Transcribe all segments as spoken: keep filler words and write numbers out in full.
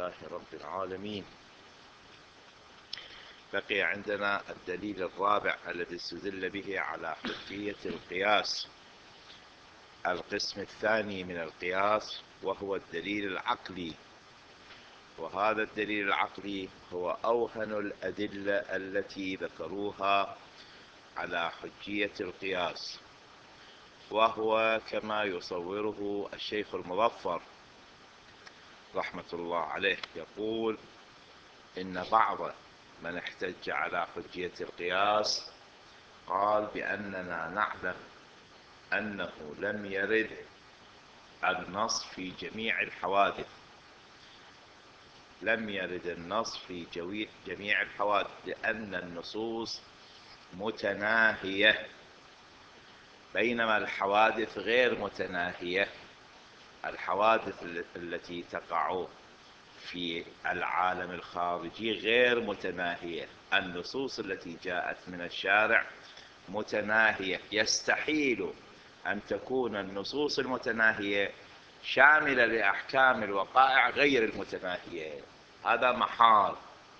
لله رب العالمين. بقي عندنا الدليل الرابع الذي استدل به على حجية القياس، القسم الثاني من القياس، وهو الدليل العقلي. وهذا الدليل العقلي هو أوهن الأدلة التي ذكروها على حجية القياس، وهو كما يصوره الشيخ المظفر رحمة الله عليه، يقول إن بعض من احتج على حجية القياس قال بأننا نعلم أنه لم يرد النص في جميع الحوادث، لم يرد النص في جميع الحوادث لأن النصوص متناهية، بينما الحوادث غير متناهية. الحوادث التي تقع في العالم الخارجي غير متناهية، النصوص التي جاءت من الشارع متناهية. يستحيل أن تكون النصوص المتناهية شاملة لأحكام الوقائع غير المتناهية، هذا محال.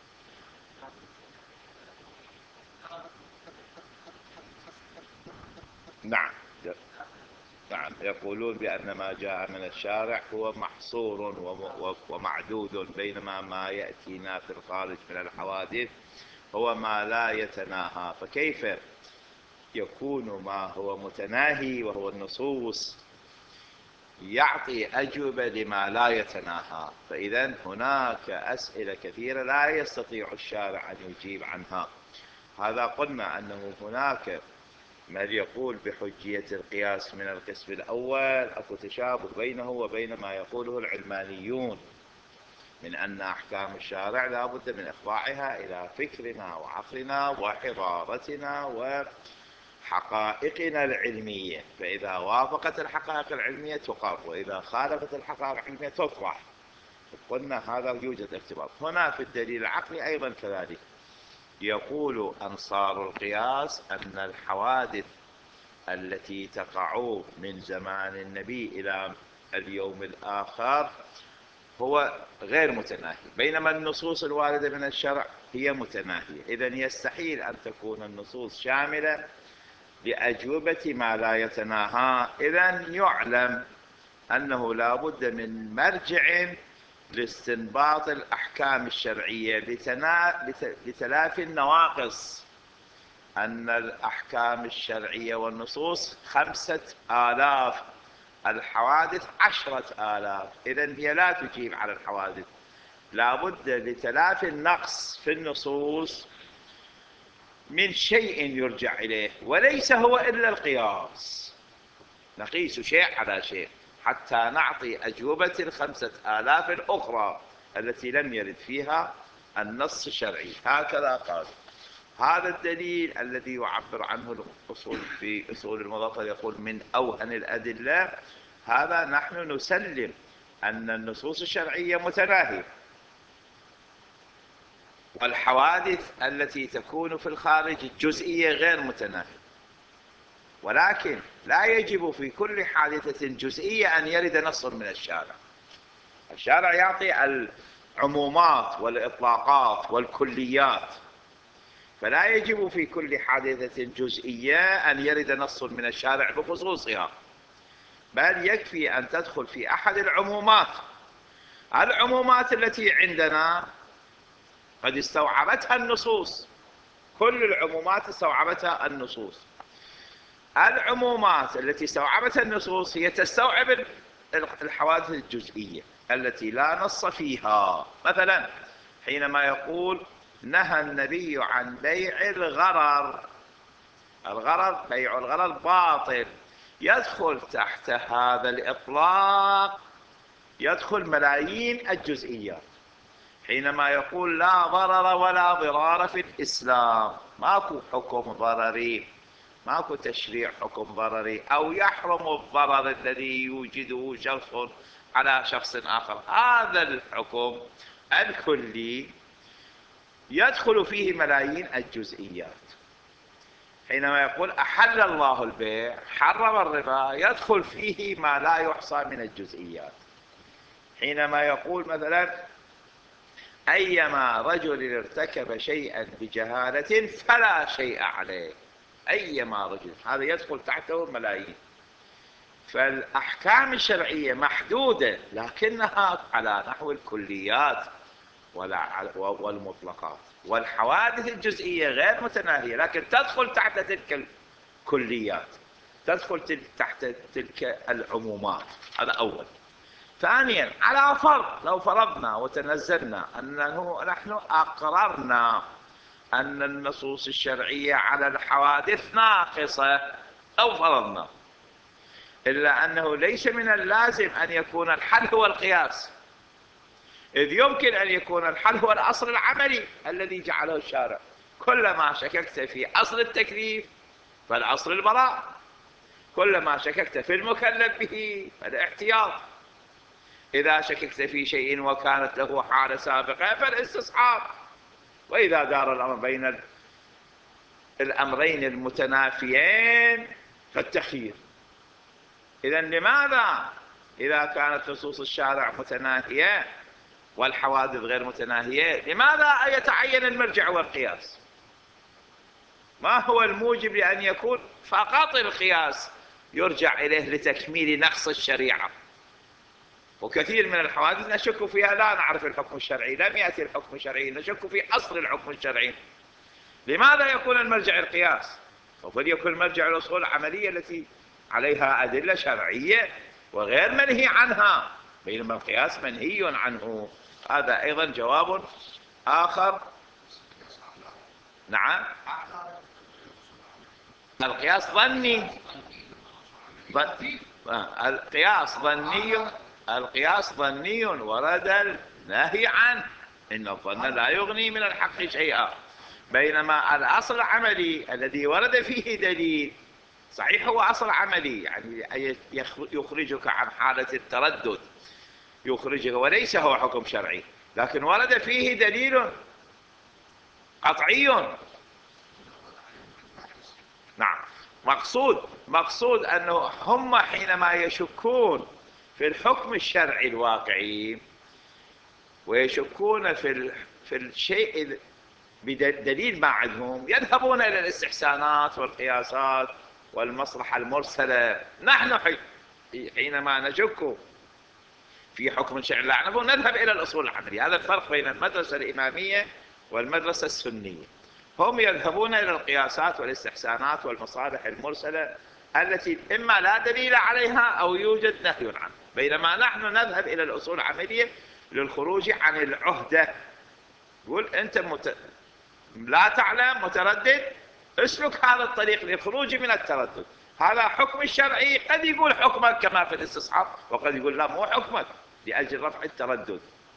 نعم نعم يقولون بأن ما جاء من الشارع هو محصور ومعدود، بينما ما يأتينا في الخارج من الحوادث هو ما لا يتناهى. فكيف يكون ما هو متناهي وهو النصوص يعطي أجوبة لما لا يتناهى؟ فإذا هناك أسئلة كثيرة لا يستطيع الشارع أن يجيب عنها. هذا قلنا أنه هناك من يقول بحجية القياس من القسم الأول، أكو تشابه بينه وبين ما يقوله العلمانيون من أن أحكام الشارع لا بد من إخضاعها إلى فكرنا وعقلنا وحضارتنا وحقائقنا العلمية، فإذا وافقت الحقائق العلمية تقر، وإذا خالفت الحقائق العلمية تطرح. قلنا هذا يوجد ارتباط. هنا في الدليل العقلي أيضا كذلك، يقول أنصار القياس أن الحوادث التي تقع من زمان النبي إلى اليوم الآخر هو غير متناهي، بينما النصوص الواردة من الشرع هي متناهية. إذن يستحيل أن تكون النصوص شاملة لأجوبة ما لا يتناهى. إذن يعلم أنه لا بد من مرجع لاستنباط الأحكام الشرعية لتلافي النواقص، أن الأحكام الشرعية والنصوص خمسة آلاف، الحوادث عشرة آلاف. إذن هي لا تجيب على الحوادث، لا بد لتلافي النقص في النصوص من شيء يرجع إليه، وليس هو إلا القياس. نقيس شيء على شيء حتى نعطي أجوبة الخمسة آلاف الأخرى التي لم يرد فيها النص الشرعي. هكذا قال. هذا الدليل الذي يعبر عنه الأصول في أصول المظفر، يقول من أوهن الأدلة. هذا نحن نسلم أن النصوص الشرعية متناهية، والحوادث التي تكون في الخارج الجزئية غير متناهية، ولكن لا يجب في كل حادثة جزئية أن يرد نص من الشارع. الشارع يعطي العمومات والإطلاقات والكليات، فلا يجب في كل حادثة جزئية أن يرد نص من الشارع بخصوصها، بل يكفي أن تدخل في أحد العمومات. العمومات التي عندنا قد استوعبتها النصوص، كل العمومات استوعبتها النصوص. العمومات التي استوعبتها النصوص هي تستوعب الحوادث الجزئية التي لا نص فيها. مثلا حينما يقول نهى النبي عن بيع الغرر، الغرر بيع الغرر باطل، يدخل تحت هذا الإطلاق يدخل ملايين الجزئيات. حينما يقول لا ضرر ولا ضرار في الإسلام، ماكو حكم ضرري، ماكو تشريع حكم ضرري، أو يحرم الضرر الذي يوجده شخص على شخص آخر. هذا الحكم الكلي يدخل فيه ملايين الجزئيات. حينما يقول أحل الله البيع حرم الربا، يدخل فيه ما لا يحصى من الجزئيات. حينما يقول مثلا أيما رجل ارتكب شيئا بجهالة فلا شيء عليه. أيما رجل، هذا يدخل تحته ملايين. فالأحكام الشرعية محدودة لكنها على نحو الكليات والمطلقات، والحوادث الجزئية غير متناهية لكن تدخل تحت تلك الكليات، تدخل تحت تلك العمومات. هذا أول. ثانيا، على فرض لو فرضنا وتنزلنا أنه نحن أقررنا أن النصوص الشرعية على الحوادث ناقصة، أو فرضنا، إلا أنه ليس من اللازم أن يكون الحل هو القياس، إذ يمكن أن يكون الحل هو الأصل العملي الذي جعله الشارع. كلما شككت في أصل التكليف فالأصل البراء، كلما شككت في المكلف به فالاحتياط، إذا شككت في شيء وكانت له حالة سابقة فالاستصحاب، وإذا دار الأمر بين الأمرين المتنافيين فالتخيير. إذا لماذا إذا كانت نصوص الشارع متناهية والحوادث غير متناهية لماذا يتعين المرجع والقياس؟ ما هو الموجب لأن يكون فقط القياس يرجع إليه لتكميل نقص الشريعة؟ وكثير من الحوادث نشك فيها لا نعرف الحكم الشرعي، لم يأتي الحكم الشرعي، نشك في أصل الحكم الشرعي. لماذا يكون المرجع القياس؟ وفليكن المرجع الأصول العملية التي عليها أدلة شرعية وغير منهي عنها، بينما القياس منهي عنه. هذا أيضا جواب آخر. نعم، القياس ظني، القياس ظني، القياس ظني ورد النهي عنه، إن الظن لا يغني من الحق شيئا. بينما الأصل العملي الذي ورد فيه دليل صحيح هو أصل عملي، يعني يخرجك عن حالة التردد، يخرجك، وليس هو حكم شرعي، لكن ورد فيه دليل قطعي. نعم، مقصود مقصود أنه هم حينما يشكون في الحكم الشرعي الواقعي ويشكون في في الشيء بدليل ما عندهم يذهبون إلى الاستحسانات والقياسات والمصلحة المرسلة. نحن حينما نشك في حكم شرعي لا نعرفه نذهب إلى الأصول العملية. هذا الفرق بين المدرسة الإمامية والمدرسة السنية. هم يذهبون إلى القياسات والاستحسانات والمصالح المرسلة التي إما لا دليل عليها أو يوجد نهي عنها، بينما نحن نذهب إلى الأصول العملية للخروج عن العهدة. يقول أنت مت... لا تعلم، متردد، اسلك هذا الطريق للخروج من التردد. هذا حكم الشرعي قد يقول حكمك كما في الاستصحاب، وقد يقول لا مو حكمك لأجل رفع التردد.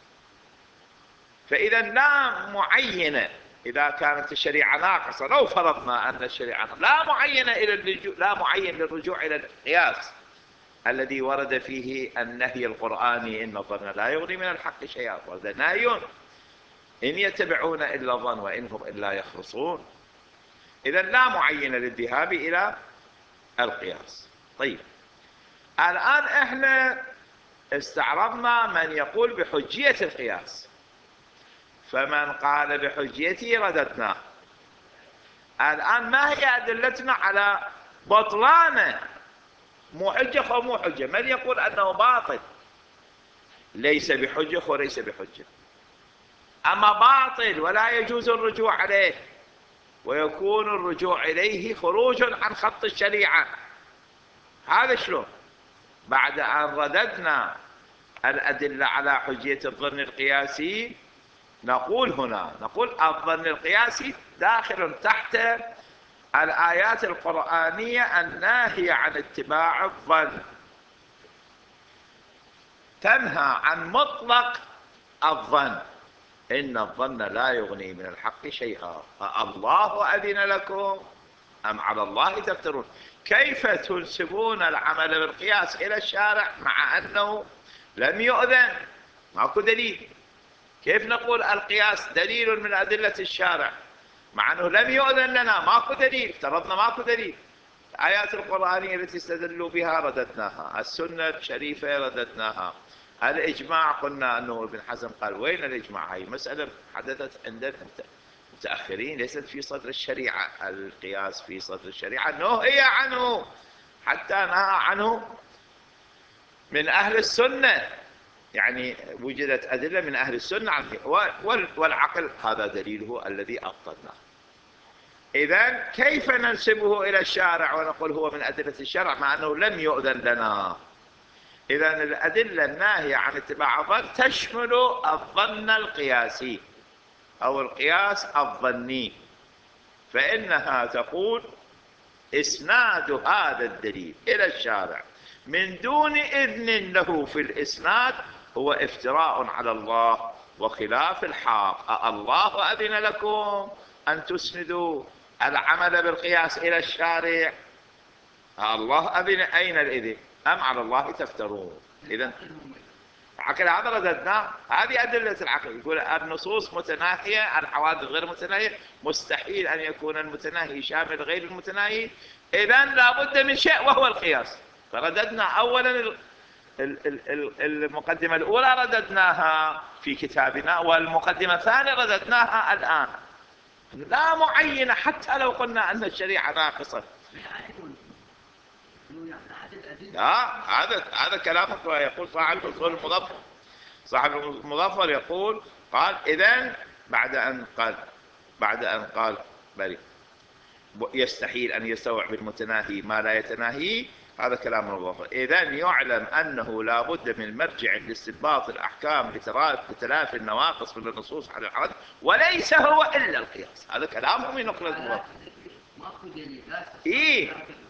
فإذا لا معينة إذا كانت الشريعة ناقصة، لو فرضنا أن الشريعة لا معينة إلى اللجوء، لا معين للرجوع إلى القياس الذي ورد فيه النهي القرآني إن الظن لا يغني من الحق شيئا، وهذا نهي إن يتبعون إلا الظن وإن هم إلا يخرصون. إذا لا معين للذهاب إلى القياس. طيب، الآن إحنا استعرضنا من يقول بحجية القياس، فمن قال بحجيته رددناه. الآن ما هي أدلتنا على بطلانه؟ مو حجة أو مو حجة؟ من يقول أنه باطل ليس بحجة وليس بحجة، أما باطل ولا يجوز الرجوع عليه، ويكون الرجوع إليه خروج عن خط الشريعة. هذا شلون؟ بعد أن رددنا الأدلة على حجية الظن القياسي نقول هنا، نقول الظن القياسي داخل تحت الآيات القرآنية الناهية عن اتباع الظن، تنهى عن مطلق الظن. إن الظن لا يغني من الحق شيئا، الله أذن لكم أم على الله تفترون. كيف تنسبون العمل بالقياس إلى الشارع مع أنه لم يؤذن؟ ماكو دليل. كيف نقول القياس دليل من أدلة الشارع مع أنه لم يؤذن لنا؟ ماكو دليل، افترضنا ماكو دليل. الآيات القرآنية التي استدلوا بها رددناها، السنة الشريفة رددناها، الإجماع قلنا أنه ابن حزم قال وين الإجماع؟ هاي مسألة حدثت عند المتأخرين، ليست في صدر الشريعة. القياس في صدر الشريعة نهي عنه، حتى نهى عنه من أهل السنة، يعني وجدت أدلة من أهل السنة عنه، والعقل هذا دليله الذي أبطلناه. إذن كيف ننسبه إلى الشارع ونقول هو من أدلة الشرع مع أنه لم يؤذن لنا؟ إذن الأدلة الناهية عن اتباع الظن تشمل الظن القياسي أو القياس الظني، فإنها تقول إسناد هذا الدليل إلى الشارع من دون إذن له في الإسناد هو افتراء على الله وخلاف الحق. الله أذن لكم أن تسندوا العمل بالقياس إلى الشارع؟ الله أذن، أين الإذن؟ أم على الله تفترون؟ إذن عقل هذا رددناه، هذه أدلة العقل. يقول النصوص متناهية، الحوادث غير متناهية، مستحيل أن يكون المتناهي شامل غير المتناهي، إذن لابد من شيء وهو القياس. فرددنا أولا المقدمة الأولى رددناها في كتابنا، والمقدمة الثانية رددناها الآن. لا معينة حتى لو قلنا أن الشريعة ناقصة. لا، هذا هذا كلامك. يقول صاحب الأصول المظفر، صاحب المظفر يقول قال إذن بعد أن قال بعد أن قال بل يستحيل أن يستوعب المتناهي ما لا يتناهي، هذا كلام المظفر. إذن يعلم أنه لا بد من مرجع لاستنباط الأحكام لتلافي النواقص من النصوص على الحوادث، وليس هو إلا القياس. هذا كلامهم ينقل المظفر. إيه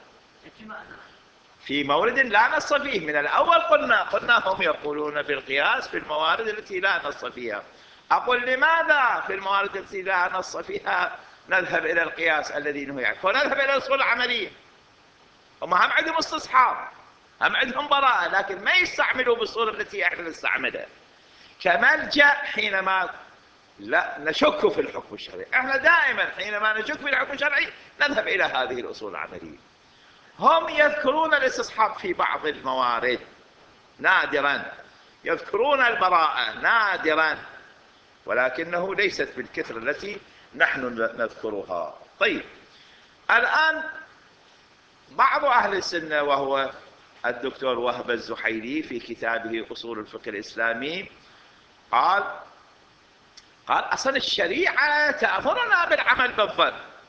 في مورد لا نص فيه. من الأول قلنا قلنا هم يقولون بالقياس في الموارد التي لا نص فيها. أقول لماذا في الموارد التي لا نص فيها نذهب إلى القياس الذي نهي عنه ونذهب إلى الأصول العملية؟ هم هم عندهم استصحاب، هم عندهم براءة، لكن ما يستعملوا بالصورة التي احنا نستعملها كملجأ حينما لا نشك في الحكم الشرعي. احنا دائما حينما نشك في الحكم الشرعي نذهب إلى هذه الأصول العملية. هم يذكرون الاستصحاب في بعض الموارد نادرا، يذكرون البراءة نادرا، ولكنه ليست بالكثرة التي نحن نذكرها. طيب الآن بعض أهل السنة وهو الدكتور وهب الزحيلي في كتابه أصول الفقه الإسلامي قال قال أصلا الشريعة تأمرنا بالعمل بالظن.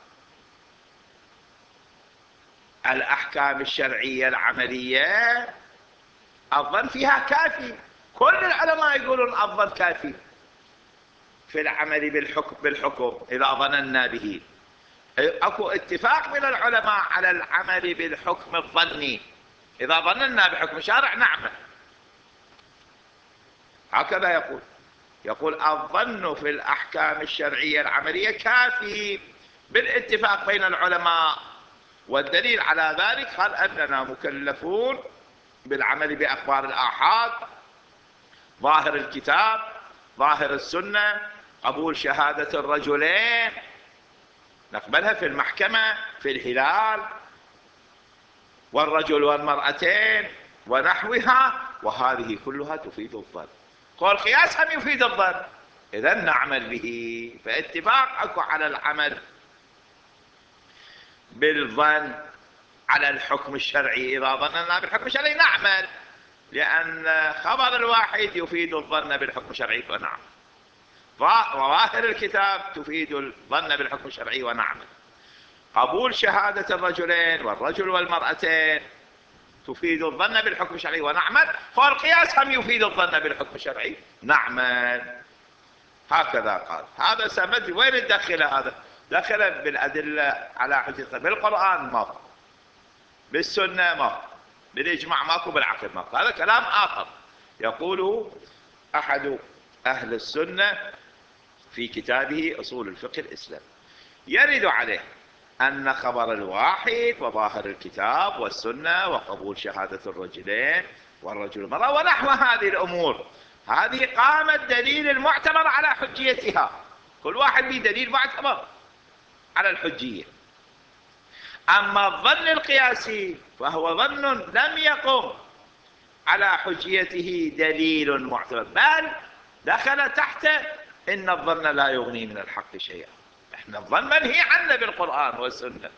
الأحكام الشرعية العملية الظن فيها كافي. كل العلماء يقولون الظن كافي في العمل بالحكم بالحكم إذا ظننا به. أكو اتفاق من العلماء على العمل بالحكم الظني، إذا ظننا بحكم شارع نعمل. هكذا يقول يقول الظن في الأحكام الشرعية العملية كافي بالاتفاق بين العلماء، والدليل على ذلك قال أننا مكلفون بالعمل بأخبار الآحاد، ظاهر الكتاب، ظاهر السنة، قبول شهادة الرجلين نقبلها في المحكمة في الهلال، والرجل والمرأتين ونحوها، وهذه كلها تفيد الظن. قول قياس هم يفيد الظن، إذن نعمل به. فاتفاق أكو على العمل بالظن على الحكم الشرعي. إذا ظننا بالحكم الشرعي نعمل، لأن خبر الواحد يفيد الظن بالحكم الشرعي ونعمل، وظاهر الكتاب تفيد الظن بالحكم الشرعي ونعمل، قبول شهادة الرجلين والرجل والمرأتين تفيد الظن بالحكم الشرعي ونعمل، فالقياس هم يفيد الظن بالحكم الشرعي نعمل. هكذا قال. هذا سمد وين الدخل؟ هذا دخل بالأدلة على حجة بالقرآن ما، بالسنة ما، بالإجماع ماكو، بالعقل ماكو. هذا كلام آخر يقوله أحد أهل السنة في كتابه أصول الفقه الإسلامي، يرد عليه أن خبر الواحد وظاهر الكتاب والسنة وقبول شهادة الرجلين والرجل المرأة ونحو هذه الأمور، هذه قام الدليل المعتبر على حجيتها. كل واحد به دليل معتبر على الحجية. أما الظن القياسي فهو ظن لم يقم على حجيته دليل معتبر، بل دخل تحت إن الظن لا يغني من الحق شيئا. احنا الظن منهي عنه بالقرآن والسنة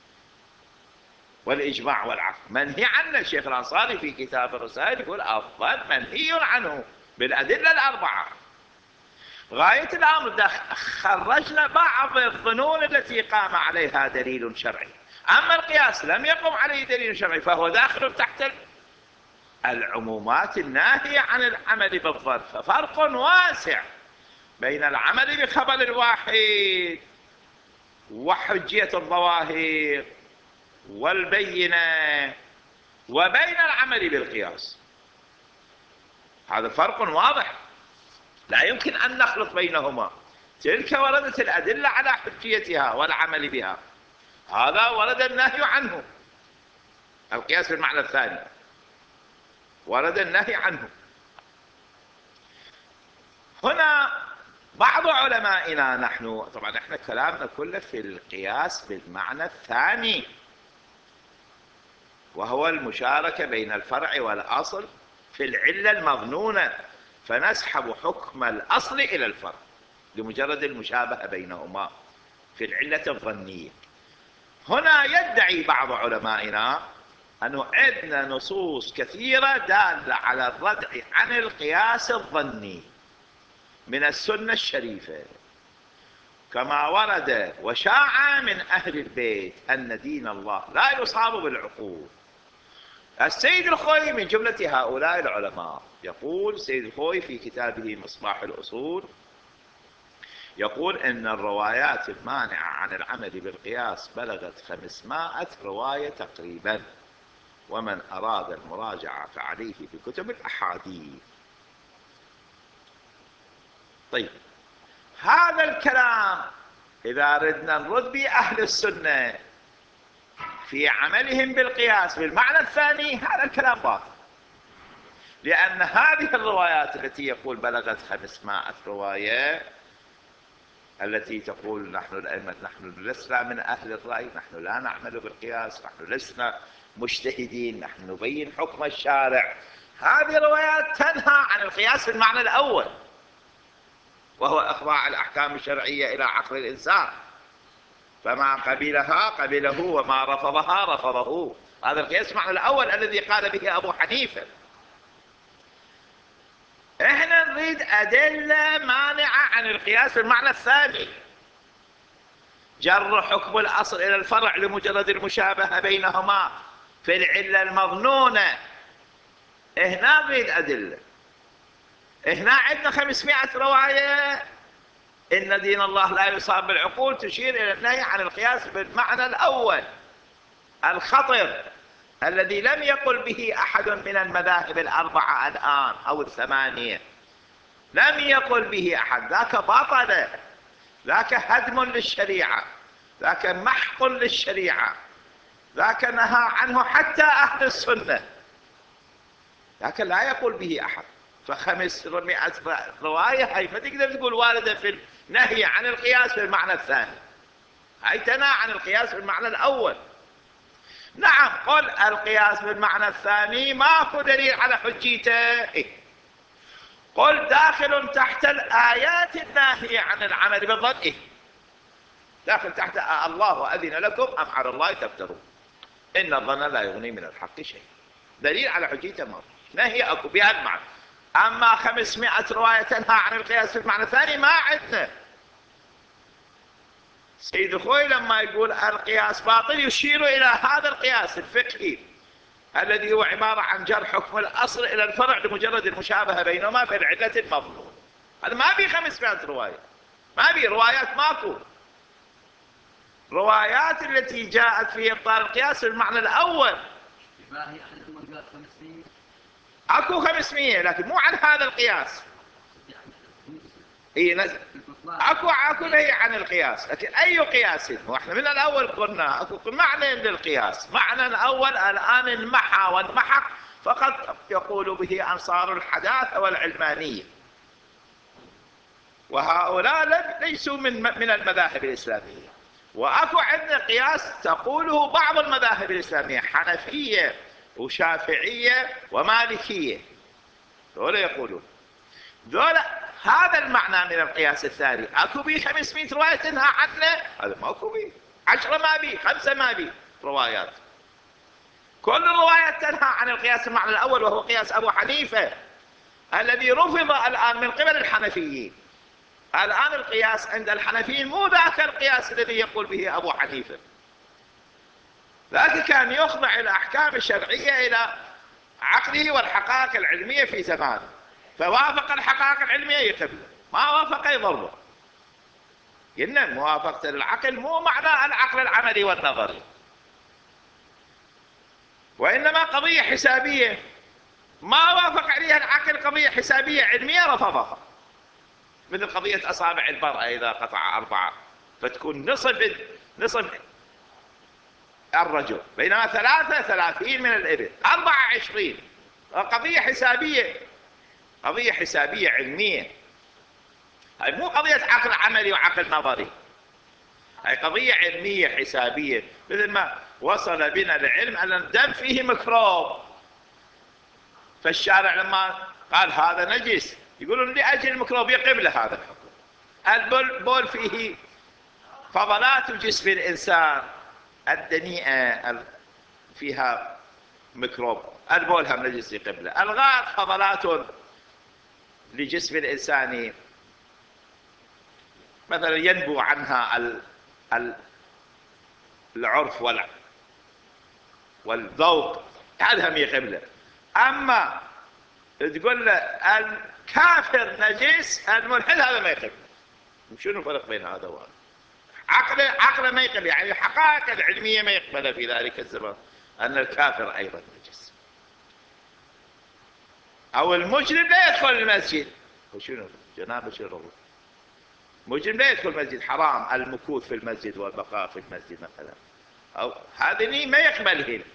والإجماع والعقل، منهي عنه. الشيخ الأنصاري في كتاب الرسائل يقول الظن منهي عنه بالأدلة الأربعة. غاية الأمر خرجنا بعض الظنون التي قام عليها دليل شرعي، أما القياس لم يقم عليه دليل شرعي فهو داخل تحت العمومات الناهية عن العمل بالظن. ففرق واسع بين العمل بخبر الواحد وحجية الظواهر والبينة وبين العمل بالقياس. هذا فرق واضح لا يمكن أن نخلط بينهما. تلك وردت الأدلة على حجيتها والعمل بها، هذا ورد النهي عنه. القياس بالمعنى الثاني ورد النهي عنه. هنا بعض علمائنا، نحن طبعا احنا كلامنا كله في القياس بالمعنى الثاني، وهو المشاركة بين الفرع والأصل في العلة المظنونة، فنسحب حكم الأصل إلى الفرع لمجرد المشابهة بينهما في العلة الظنية. هنا يدعي بعض علمائنا أنه عندنا نصوص كثيرة دالة على الردع عن القياس الظني من السنة الشريفة، كما ورد وشاع من أهل البيت أن دين الله لا يصاب بالعقول. السيد الخوي من جملة هؤلاء العلماء. يقول السيد الخوي في كتابه مصباح الأصول، يقول إن الروايات المانعة عن العمل بالقياس بلغت خمسمائة رواية تقريبا، ومن أراد المراجعة فعليه بكتب الأحاديث. طيب هذا الكلام إذا ردنا نرد بأهل السنة في عملهم بالقياس بالمعنى الثاني، هذا الكلام باطل، لأن هذه الروايات التي يقول بلغت خمسمائة رواية، التي تقول نحن الأئمة نحن لسنا من أهل الرأي، نحن لا نعمل بالقياس، نحن لسنا مجتهدين، نحن نبين حكم الشارع، هذه الروايات تنهى عن القياس بالمعنى الأول، وهو إخضاع الأحكام الشرعية إلى عقل الإنسان، فما قبلها قبله وما رفضها رفضه. هذا القياس المعنى الأول الذي قال به أبو حنيفة. احنا نريد أدلة مانعة عن القياس بالمعنى الثاني، جر حكم الأصل إلى الفرع لمجرد المشابهة بينهما في العلة المظنونة. هنا نريد أدلة. هنا عندنا خمسمائة رواية إن دين الله لا يصاب بالعقول تشير إلى النهي عن القياس بالمعنى الأول الخطر الذي لم يقل به أحد من المذاهب الأربعة الآن أو الثمانية، لم يقل به أحد. ذاك باطل، ذاك هدم للشريعة، ذاك محق للشريعة، ذاك نهى عنه حتى أهل السنة، ذاك لا يقول به أحد. فخمسمائة رواية هاي ما تقدر تقول واردة في النهي عن القياس بالمعنى الثاني، هاي تنهى عن القياس بالمعنى الأول. نعم قل القياس بالمعنى الثاني ماكو دليل على حجيته، قل داخل تحت الآيات الناهية عن العمل بالظن، إيه؟ داخل تحت الله أذن لكم أم على الله تفترون إن الظن لا يغني من الحق شيء. دليل على حجيته ما نهي أكو بهذا المعنى. أما خمسمائة رواية تنهى عن القياس بالمعنى الثاني ما عندنا. سيد الخوي لما يقول القياس باطل يشير إلى هذا القياس الفقهي الذي هو عبارة عن جر حكم الأصل إلى الفرع لمجرد المشابهة بينهما في العلة المظنونة. هذا ما في خمسمائة رواية، ما في روايات، ماكو روايات التي جاءت في إبطال القياس بالمعنى الأول. اكو خمسمائة لكن مو عن هذا القياس. اي نزل اكو اكو نهي عن القياس، لكن اي قياس هو؟ احنا من الاول قلنا اكو معنى للقياس، معنى الاول الان انمحى وانمحق فقط يقول به انصار الحداثه والعلمانيه، وهؤلاء ليسوا من من المذاهب الاسلاميه. واكو عندنا قياس تقوله بعض المذاهب الاسلاميه، حنفيه وشافعية ومالكية، ذولا يقولون ذولا هذا المعنى من القياس الثاني. اكو بي خمسمائة رواية تنهى عنه؟ هذا ماكو بي. عشرة ما بي، خمسة ما بي روايات. كل الروايات تنهى عن القياس المعنى الأول، وهو قياس أبو حنيفة الذي رفض الآن من قبل الحنفيين. الآن القياس عند الحنفيين مو ذاك القياس الذي يقول به أبو حنيفة، ذاك كان يخضع إلى أحكام الشرعية إلى عقله والحقائق العلمية في زمانه، فوافق الحقائق العلمية يقبله، ما وافق يضربه. إن موافقة العقل مو معنى العقل العملي والنظري، وإنما قضية حسابية ما وافق عليها العقل، قضية حسابية علمية رفضها، مثل قضية أصابع المرأة إذا قطع أربعة فتكون نصف نصف الرجل، بينما ثلاثة ثلاثين من الإبل، أربعة عشرين. قضية حسابية، قضية حسابية علمية، هاي مو قضية عقل عملي وعقل نظري، هاي قضية علمية حسابية. مثل ما وصل بنا العلم أن الدم فيه ميكروب، فالشارع لما قال هذا نجس يقولون لأجل الميكروب يقبل هذا الحكم. البول فيه فضلات جسم الإنسان الدنيئة فيها ميكروب، البول هم نجس يقبله. الغاز فضلات لجسم الإنسان مثلا ينبو عنها ال ال العرف والذوق، هذا هم يقبله. أما تقول له الكافر نجس الملحد هذا ما يقبل. شنو الفرق بين هذا وهذا؟ عقله عقله ما يقبل، يعني الحقائق العلمية ما يقبلها في ذلك الزمان أن الكافر أيضا نجس. أو المجرم لا يدخل المسجد، وشنو جناب شر الله، مجرم لا يدخل المسجد، حرام المكوث في المسجد والبقاء في المسجد مثلا، أو هذه ما يقبلهن.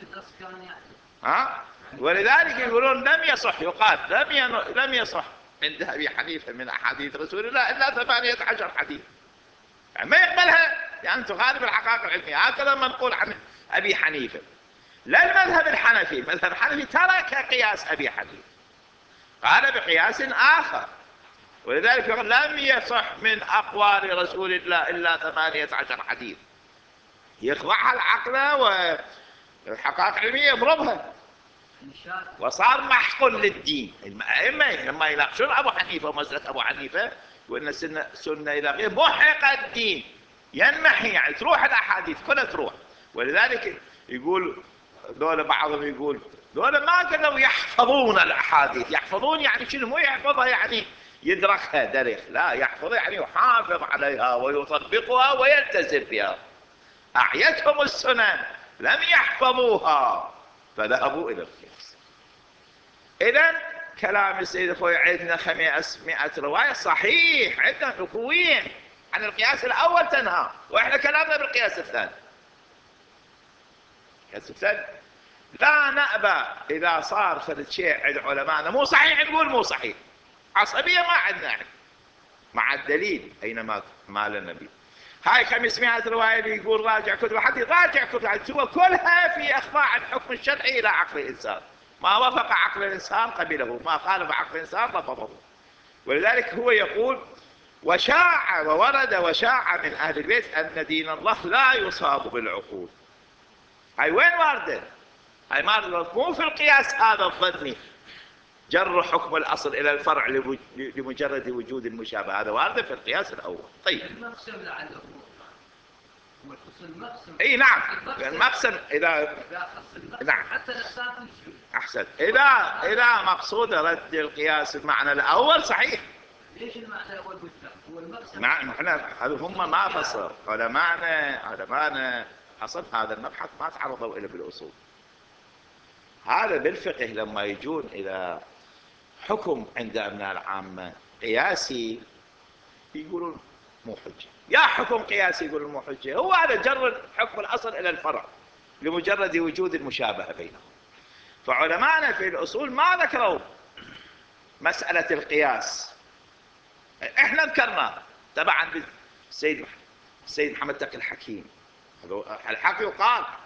ها؟ ولذلك يقولون لم يصح، يقال لم ين... لم يصح عند أبي حنيفة من أحاديث رسول الله إلا ثمانية عشر حديث، يعني ما يقبلها، يعني تخالف الحقائق العلمية. هكذا منقول عن أبي حنيفة. لا المذهب الحنفي، المذهب الحنفي ترك قياس أبي حنيفة، قال بقياس آخر، ولذلك يقول لم يصح من أقوال رسول الله إلا ثمانية عشر حديث، يخضعها العقل والحقائق العلمية يضربها، وصار محق للدين. الأئمة لما يناقشون أبو حنيفة ومسألة أبو حنيفة وإن سنة سنة إلى غير محق الدين، ينمحي، يعني تروح الأحاديث كلها تروح. ولذلك يقول ذولا بعضهم يقول ذولا ما قالوا يحفظون الأحاديث، يحفظون يعني شنو؟ مو يحفظها يعني يدركها درخ، لا، يحفظها يعني يحافظ عليها ويطبقها ويلتزم بها. أعيتهم السنن لم يحفظوها فذهبوا إلى القياس. إذن كلام السيد أخوي عندنا خمسمائة رواية صحيح، عندنا حكوين عن القياس الأول تنهى، وإحنا كلامنا بالقياس الثاني. القياس الثاني لا نأبى إذا صار فرد شيء عند علماءنا مو صحيح نقول مو صحيح، عصبية ما عندنا، مع الدليل أينما ما لنا به. هاي خمسمائة رواية اللي يقول راجع كتب الحديث، راجع كتب الحديث، هو كلها في إخضاع الحكم الشرعي إلى عقل الإنسان، ما وافق عقل الإنسان قبله، ما خالف عقل الإنسان رفضه. ولذلك هو يقول وشاع وورد وشاع من أهل البيت أن دين الله لا يصاب بالعقول. هاي وين واردة؟ هاي ما مو في القياس هذا الظني، جر حكم الأصل إلى الفرع لمجرد وجود المشابهة، هذا وارد في القياس الأول. طيب المقسم لعله المقسم. اي نعم، المقسم اذا نعم حتى الإنسان احسن، اذا اذا مقصود رد القياس المعنى الاول صحيح. ليش المعنى الاول بالذات هو المقسم؟ نعم، احنا هم ما فسر علماءنا علماءنا اصلا هذا المبحث ما تعرضوا اليه بالاصول. هذا بالفقه لما يجون الى حكم عند ابناء العامه قياسي يقولون مو حجه، يا حكم قياسي يقولون مو حجه، هو هذا جر حكم الاصل الى الفرع لمجرد وجود المشابهه بينهم. فعلماءنا في الاصول ما ذكروا مساله القياس، احنا ذكرنا طبعا السيد السيد محمد تقي الحكيم، الحق يقال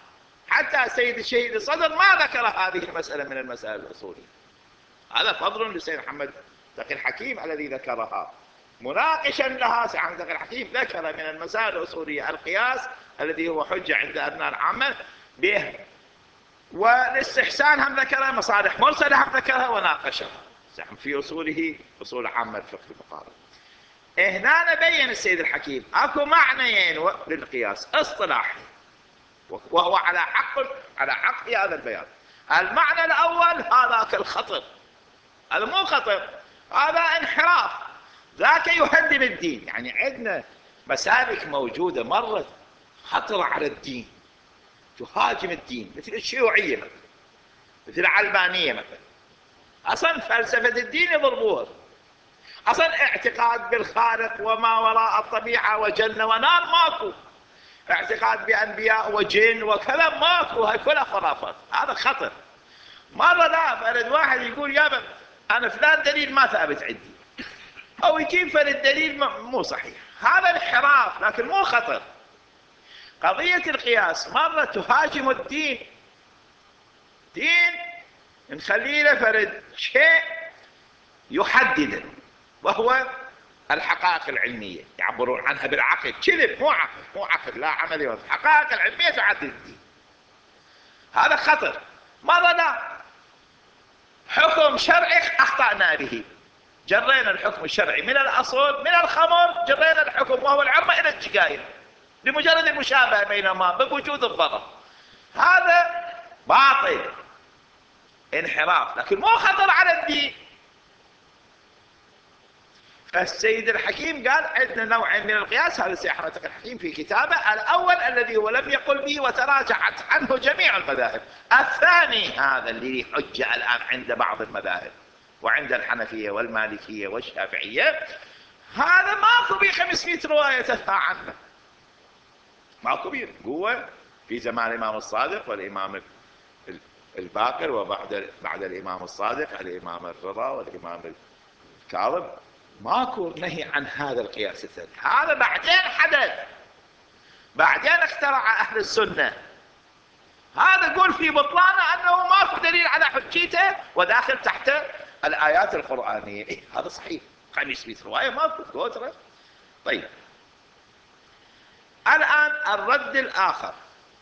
حتى سيد الشهيد الصدر ما ذكر هذه المسألة من المسائل الأصولية. هذا فضل لسيد محمد تقي الحكيم الذي ذكرها مناقشا لها. سيد محمد تقي الحكيم ذكر من المسائل الأصولية القياس الذي هو حجة عند أبناء العامة به، والاستحسان هم ذكرها، مصالح مرسلة هم ذكرها وناقشها في أصوله، أصول عامة الفقه المقارن. هنا نبين السيد الحكيم اكو معنيين للقياس اصطلاحي، وهو على حق على حق في هذا البيان. المعنى الاول هذاك الخطر، هذا مو خطر، هذا انحراف، ذاك يهدم الدين. يعني عندنا مسالك موجودة مرت خطرة على الدين تهاجم الدين، مثل الشيوعية مثلا، مثل العلمانية مثلا. اصلا فلسفة الدين يضربوها، اصلا اعتقاد بالخالق وما وراء الطبيعة وجنة ونار ماكو، اعتقاد بانبياء وجن وكلام ماكو، هاي كلها خرافات. هذا خطر. مرة لا فرد واحد يقول يابا انا فلان دليل ما ثابت عندي، او يجيب فرد دليل مو صحيح، هذا انحراف لكن مو خطر. قضية القياس مرة تهاجم الدين، دين نخلي له فرد شيء يحدده، وهو الحقائق العلمية يعبرون عنها بالعقل، كذب مو عقل، مو عقل لا عملي، الحقائق العلمية تعدد الدين. هذا خطر. مرة لا حكم شرعي اخطأنا به، جرينا الحكم الشرعي من الاصل، من الخمر جرينا الحكم وهو العمة الى السجاير لمجرد المشابهة بينهما بوجود الضرر. هذا باطل، انحراف، لكن مو خطر على الدين. فالسيد الحكيم قال عندنا نوعين من القياس، هذا السيد احمد تقي الحكيم في كتابه. الاول الذي هو لم يقل به وتراجعت عنه جميع المذاهب. الثاني هذا اللي حجة الان عند بعض المذاهب وعند الحنفية والمالكية والشافعية، هذا ماكو به خمسمائة رواية تدفع عنه، ماكو به. هو في زمان الامام الصادق والامام الباقر، وبعد بعد الامام الصادق الامام الرضا والامام الكاظم، ماكو نهي عن هذا القياس الثاني. هذا بعدين حدث، بعدين اخترع اهل السنة. هذا يقول في بطلانه انه ماكو دليل على حجيته وداخل تحت الايات القرآنية. إيه هذا صحيح، خمسمائة رواية ماكو كثرة. طيب الان الرد الاخر،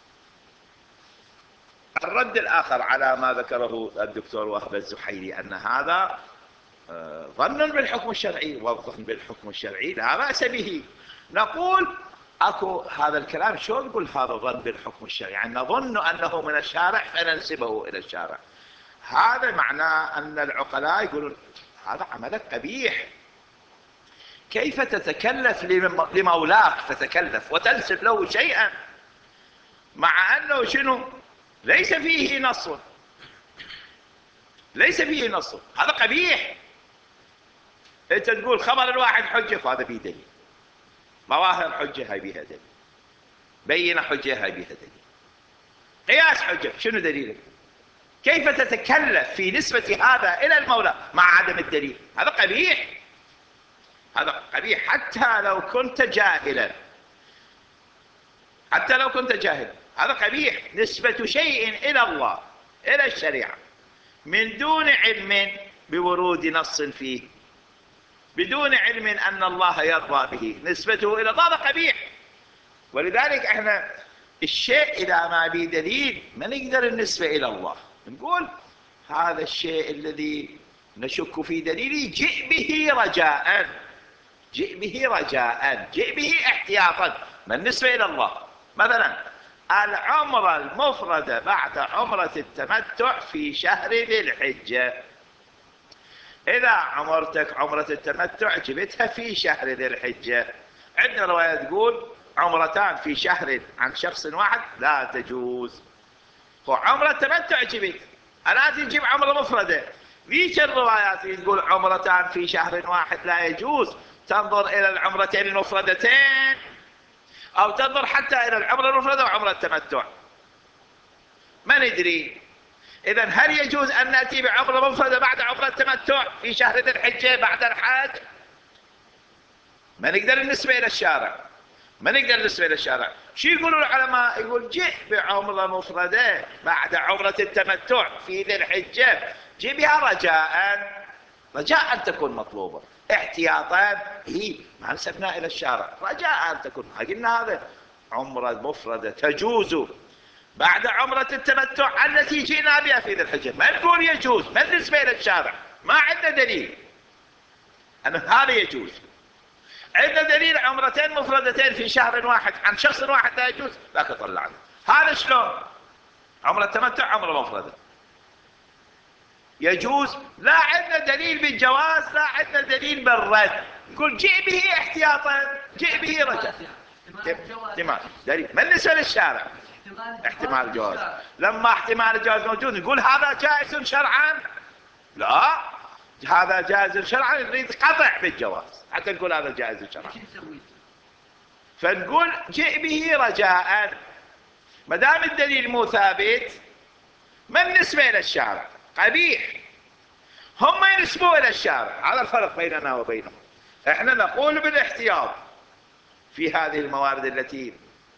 الرد الاخر على ما ذكره الدكتور وهب الزحيلي ان هذا ظن بالحكم الشرعي، والظن بالحكم الشرعي لا بأس به. نقول اكو هذا الكلام، شو نقول هذا ظن بالحكم الشرعي؟ يعني نظن انه من الشارع فننسبه الى الشارع. هذا معناه ان العقلاء يقولون هذا عملك قبيح، كيف تتكلف لمولاك، تتكلف وتنسب له شيئا مع انه شنو ليس فيه نص، ليس فيه نص، هذا قبيح. انت تقول خبر الواحد حجة، فهذا فيه دليل، ظواهر حجة هاي بيها دليل، بينة حجة هاي بيها دليل، قياس حجة شنو دليلك؟ كيف تتكلف في نسبة هذا الى المولى مع عدم الدليل؟ هذا قبيح، هذا قبيح حتى لو كنت جاهلا، حتى لو كنت جاهلا هذا قبيح. نسبة شيء الى الله الى الشريعة من دون علم بورود نص فيه، بدون علم ان الله يرضى به، نسبته الى الله قبيح. ولذلك احنا الشيء اذا ما به دليل ما نقدر النسبة الى الله، نقول هذا الشيء الذي نشك في دليله جئ به رجاء، جئ به رجاء، جئ به احتياطا، ما النسبة الى الله. مثلا العمرة المفردة بعد عمرة التمتع في شهر ذي الحجة، إذا عمرتك عمرة التمتع جبتها في شهر ذي الحجة، عندنا رواية تقول عمرتان في شهر عن شخص واحد لا تجوز. هو عمرة التمتع جبت، الآن تجيب عمرة مفردة، ذيك الروايات تقول عمرتان في شهر واحد لا يجوز، تنظر إلى العمرتين المفردتين أو تنظر حتى إلى العمرة المفردة وعمرة التمتع، ما ندري. إذن هل يجوز أن نأتي بعمرة مفردة بعد عمرة التمتع في شهر ذي الحجة بعد الحج؟ ما نقدر النسبة إلى الشارع. ما نقدر نسمي للشارع. شو يقولوا العلماء؟ يقول جئ بعمرة مفردة بعد عمرة التمتع في ذي الحجة، جئ بها رجاء، رجاء أن تكون مطلوبة، احتياطا هي ما نسبنا إلى الشارع، رجاء أن تكون. قلنا هذا عمرة مفردة تجوز بعد عمرة التمتع التي جئنا بها في ذي الحجة، ما نقول يجوز، ما نسبة إلى الشارع، ما عندنا دليل أن هذا يجوز. عندنا دليل عمرتين مفردتين في شهر واحد عن شخص واحد لا يجوز، لا تطلعنا. هذا شلون؟ عمرة تمتع عمرة مفردة يجوز، لا عندنا دليل بالجواز، لا عندنا دليل بالرد. نقول جئ به احتياطا، جئ به رجاء. احتمال دليل ما بالنسبة للشارع، احتمال الجواز. لما احتمال الجواز موجود نقول هذا جائز شرعا؟ لا، هذا جائز شرعا نريد قطع بالجواز حتى نقول هذا جائز شرعا. فنقول جئ به رجاء. ما دام الدليل مو ثابت ما بالنسبة إلى الشارع، قبيح. هم ينسبوا إلى الشارع، هذا الفرق بيننا وبينهم. احنا نقول بالاحتياط في هذه الموارد التي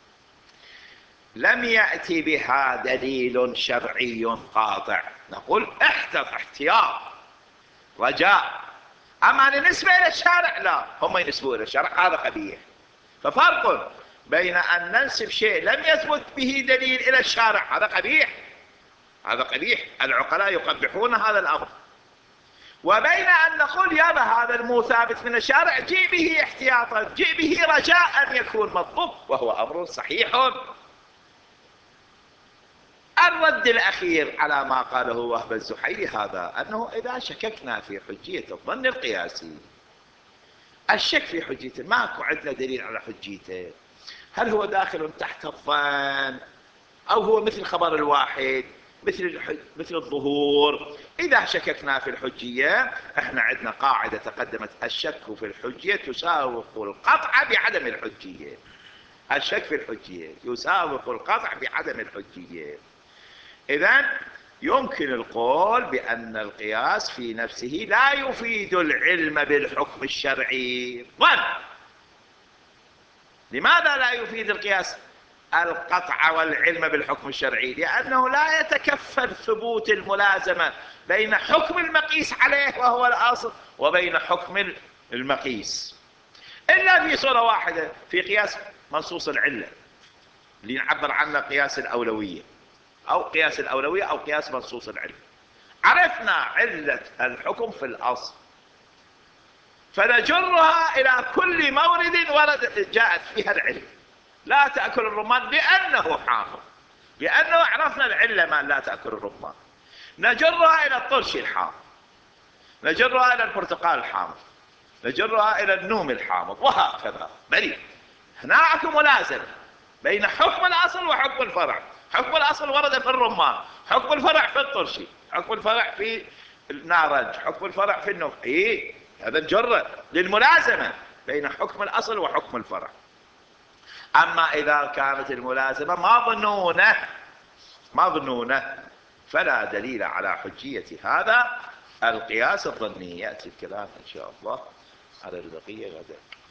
لم يأتي بها دليل شرعي قاطع، نقول احتط احتياط رجاء. أما نسبة إلى الشارع لا، هم ينسبوا إلى الشارع، هذا قبيح. ففرق بين أن ننسب شيء لم يثبت به دليل إلى الشارع، هذا قبيح، هذا قبيح، العقلاء يقبحون هذا الأمر، وبين أن نقول يابا هذا المو ثابت من الشارع جئ به احتياطا، جئ به رجاء أن يكون مطلوب، وهو أمر صحيح. الرد الأخير على ما قاله وهب الزحيلي هذا أنه إذا شككنا في حجية الظن القياسي، الشك في حجيته ماكو عندنا دليل على حجيته، هل هو داخل تحت الظن أو هو مثل خبر الواحد مثل مثل الظهور. إذا شككنا في الحجية احنا عندنا قاعدة تقدمت: الشك في الحجية تساوق القطع بعدم الحجية. الشك في الحجية يساوق القطع بعدم الحجية. إذن يمكن القول بأن القياس في نفسه لا يفيد العلم بالحكم الشرعي. ظن. لماذا لا يفيد القياس القطع والعلم بالحكم الشرعي؟ لأنه لا يتكفل ثبوت الملازمة بين حكم المقيس عليه وهو الأصل وبين حكم المقيس إلا في صورة واحدة، في قياس منصوص العلة اللي نعبر عنه قياس الأولوية أو قياس الأولوية أو قياس منصوص العلة. عرفنا علة الحكم في الأصل فنجرها إلى كل مورد ورد جاءت فيها العلة. لا تأكل الرمان لأنه حامض، لأنه عرفنا العلة ما لا تأكل الرمان. نجرها إلى الطرش الحامض، نجرها إلى البرتقال الحامض، نجرها إلى النوم الحامض، وهكذا. بل هناك ملازمة بين حكم الأصل وحكم الفرع. حكم الأصل ورد في الرمان، حكم الفرع في الطرشي، حكم الفرع في النارنج، حكم الفرع في النوم. إيه هذا نجره للملازمة بين حكم الأصل وحكم الفرع. أما إذا كانت الملازمة ما ظنونه ما ظنونه فلا دليل على حجية هذا القياس الظني. يأتي الكلام إن شاء الله على البقية غدا.